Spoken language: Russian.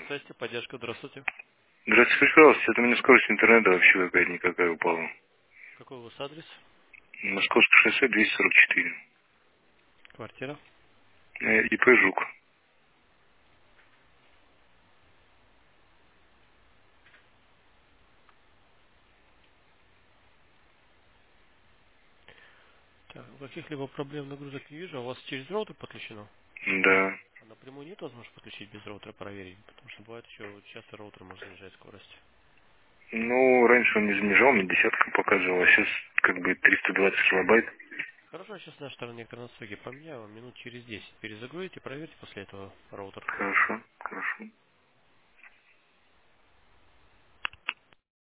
Связи, поддержка, здравствуйте. Здравствуйте, скажите, пожалуйста, это у меня скорость интернета вообще какая-то никакая упала. Какой у вас адрес? Московское шоссе 244. Квартира. ИП «Жук». Так, каких-либо проблем нагрузок не вижу. А у вас через роутер подключено? Да. А напрямую нет возможности подключить без роутера, проверить? Потому что бывает еще часто роутер может занижать скорость. Ну, раньше он не занижал, мне десятка показывал, а сейчас как бы 320 килобайт. Хорошо, я сейчас на стороне настройки поменяю, вам минут через 10 перезагрузите, проверьте после этого роутер. Хорошо, хорошо.